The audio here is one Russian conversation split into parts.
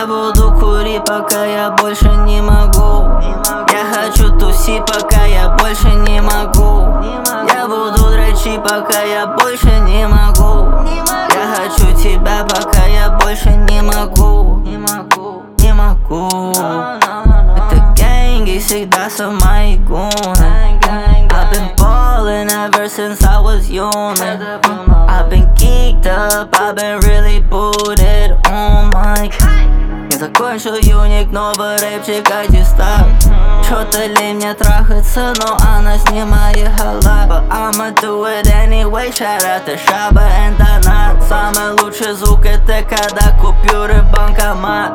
буду курить, пока я больше не могу. Я хочу тусить, пока я больше не могу. Я буду дрочить, пока я больше не могу. Я хочу тебя, пока я больше не могу. Не могу. Это гэнги всегда самые гуны. I've been ballin' ever since I was young. I've been geeked up, I've been really booted. Oh my God. Я закончил юник, новый рэпчик аттестат. Чё-то лень мне трахаться, но она снимает халат. But I'ma do it anyway, shout out to Шаба and Донат. Самый лучший звук это когда купюры в банкомат.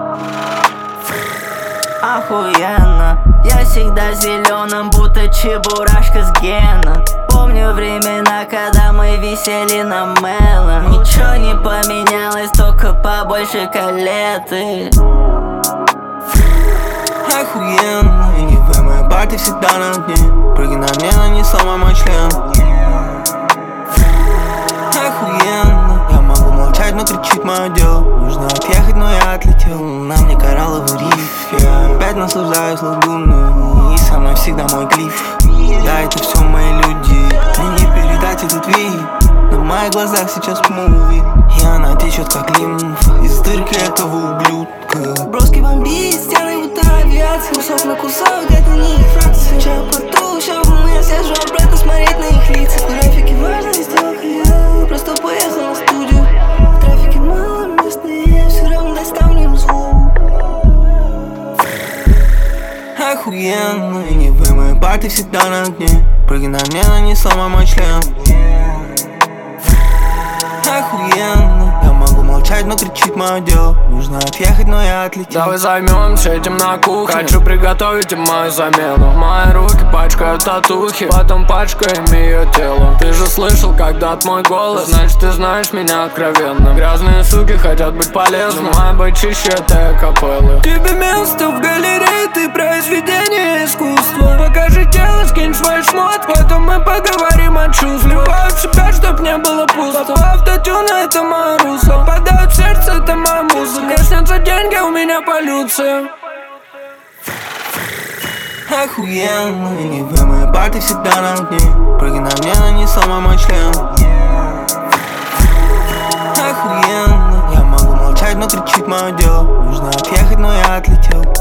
Охуенно. Я всегда зеленым, будто чебурашка с Геном. Помню времена, когда мы висели на Мелом. Ничего не поменялось, только побольше калеты. Охуенно. И моей парty всегда на дне. Прыгай на мне, но не сломай мой член. Охуенно. Я могу молчать, но кричит мое дело. Нужно отъехать, но я отлетел. На мне коралловый риф. Я опять наслаждаюсь лагуной. И со мной всегда мой глиф. Да, это все мои люди. Мне не передать этот вид. На моих глазах сейчас муви. И она течет как лимфа из дырки этого ублюдка. Броски бомбит, стены будто авиация. Кусок на кусок, это не их фракция. Чай поту, щелкнул, я сижу обратно смотреть на их лица. В графике важная сделка, я просто поехал на студию. В трафике мало места, я все равно доставлю звук. Охуенно. И в моей парty всегда на дне. Прыгай на мне, но не сломай мой член. Охуенно. Я могу молчать, но кричит мое дело. Нужно отъехать, но я отлетел. Давай займемся этим на кухне. Хочу приготовить им мою замену. Мои руки пачкают татухи, потом пачкаем ее тело. Ты же слышал когда-то мой голос, значит ты знаешь меня откровенно. Грязные суки хотят быть полезны, моя быть чище этой капеллы. Тебе место в галерее, ты произведение искусства. Покажи тело, скинь свой шмот, потом мы поговорим о чувствах. Вливаю в себя, чтоб не было пусто. Автотюн это мое русло, попадают в сердце, это моя музыка. Мне снятся деньги, у меня полюция. Охуенно. И в моей парty всегда на дне. Прыгай на мне, но не сломай мой член. Охуенно. Я могу молчать, но кричит мое дело. Нужно отъехать, но я отлетел.